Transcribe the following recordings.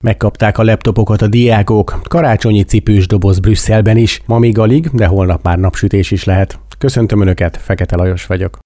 Megkapták a laptopokat a diákok, karácsonyi cipős doboz Brüsszelben is, ma még alig, de holnap már napsütés is lehet. Köszöntöm Önöket, Fekete Lajos vagyok.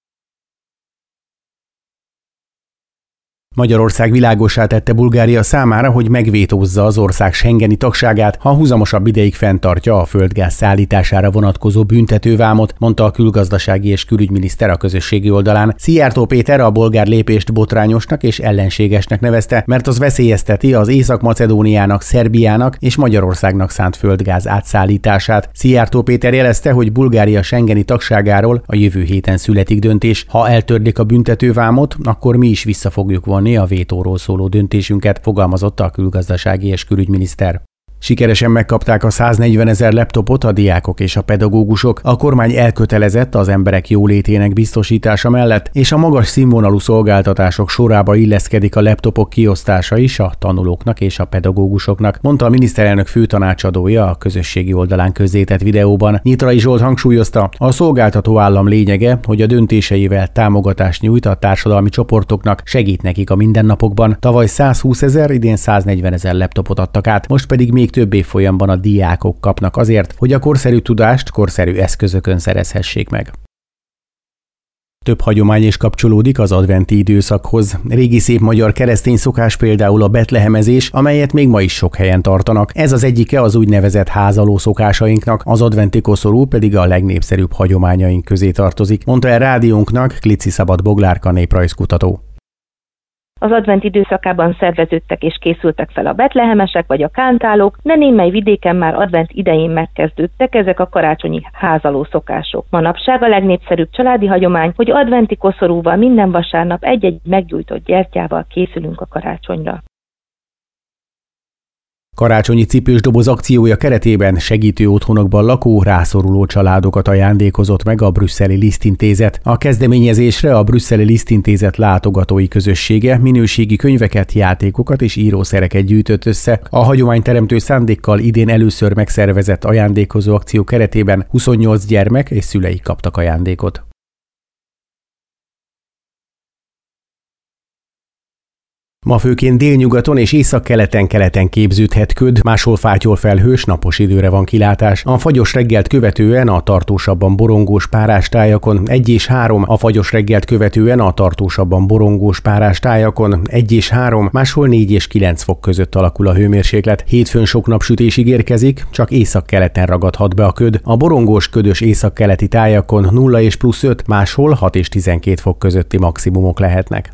Magyarország világossá tette Bulgária számára, hogy megvétózza az ország schengeni tagságát, ha húzamosabb ideig fenntartja a földgáz szállítására vonatkozó büntetővámot, mondta a külgazdasági és külügyminiszter a közösségi oldalán. Szijjártó Péter a bolgár lépést botrányosnak és ellenségesnek nevezte, mert az veszélyezteti az Észak-Macedóniának, Szerbiának és Magyarországnak szánt földgáz átszállítását. Szijjártó Péter jelezte, hogy Bulgária schengeni tagságáról a jövő héten születik döntés. Ha eltörlik a büntetővámot, akkor mi is vissza fogjuk vonni a vétóról szóló döntésünket, fogalmazott a külgazdasági és külügyminiszter. Sikeresen megkapták a 140 000 laptopot a diákok és a pedagógusok. A kormány elkötelezett az emberek jólétének biztosítása mellett, és a magas színvonalú szolgáltatások sorába illeszkedik a laptopok kiosztása is a tanulóknak és a pedagógusoknak, mondta a miniszterelnök főtanácsadója a közösségi oldalán közzétett videóban. Nyitrai Zsolt hangsúlyozta, a szolgáltató állam lényege, hogy a döntéseivel támogatást nyújt a társadalmi csoportoknak, segít nekik a mindennapokban. Tavaly 120 000, idén 140 000 laptopot adtak át, most pedig még több évfolyamban a diákok kapnak azért, hogy a korszerű tudást korszerű eszközökön szerezhessék meg. Több hagyomány is kapcsolódik az adventi időszakhoz. Régi szép magyar keresztény szokás például a betlehemezés, amelyet még ma is sok helyen tartanak. Ez az egyike az úgynevezett házaló szokásainknak, az adventi koszorú pedig a legnépszerűbb hagyományaink közé tartozik, mondta el rádiónknak Klici Szabad Boglárka néprajzkutató. Az advent időszakában szerveződtek és készültek fel a betlehemesek vagy a kántálók, de némely vidéken már advent idején megkezdődtek ezek a karácsonyi házaló szokások. Manapság a legnépszerűbb családi hagyomány, hogy adventi koszorúval minden vasárnap egy-egy meggyújtott gyertyával készülünk a karácsonyra. Karácsonyi cipős doboz akciója keretében segítő otthonokban lakó, rászoruló családokat ajándékozott meg a Brüsszeli Lisztintézet. A kezdeményezésre a Brüsszeli Lisztintézet látogatói közössége minőségi könyveket, játékokat és írószereket gyűjtött össze. A hagyományteremtő szándékkal idén először megszervezett ajándékozó akció keretében 28 gyermek és szüleik kaptak ajándékot. Ma főként délnyugaton és északkeleten-keleten képződhet köd, máshol fátyolfelhős, napos időre van kilátás. A fagyos reggelt követően a tartósabban borongós párástájakon 1 és 3, a fagyos reggelt követően a tartósabban borongós párástájakon 1 és 3, máshol 4 és 9 fok között alakul a hőmérséklet. Hétfőn sok napsütés ígérkezik, csak északkeleten ragadhat be a köd. A borongós ködös északkeleti tájakon 0 és +5, máshol 6 és 12 fok közötti maximumok lehetnek.